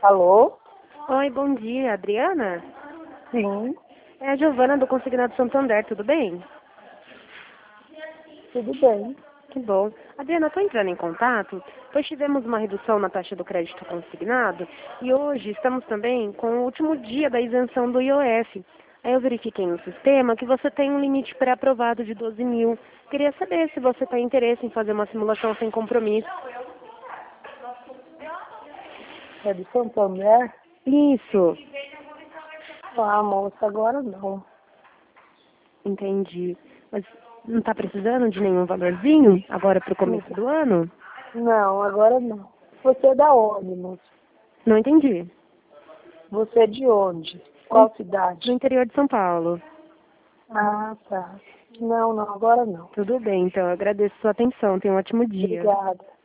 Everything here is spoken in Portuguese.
Alô? Oi, bom dia, Adriana? Sim, É a Giovana do Consignado Santander, tudo bem? tudo bem. Que bom. Adriana, estou entrando em contato, pois tivemos uma redução na taxa do crédito consignado e hoje estamos também com o último dia da isenção do IOF. Aí eu verifiquei no sistema que você tem um limite pré-aprovado de 12 mil. Queria saber se você tem interesse em fazer uma simulação sem compromisso. É de Santander? Isso, Ah, moça, agora não. entendi. Mas não está precisando de nenhum valorzinho agora para o começo do ano? Não, agora não. Você é da onde, moça? Não entendi. Você é de onde? Qual cidade? Do interior de São Paulo. Ah, tá. Não, agora não. Tudo bem, então. Eu agradeço a sua atenção. Tenha um ótimo dia. Obrigada.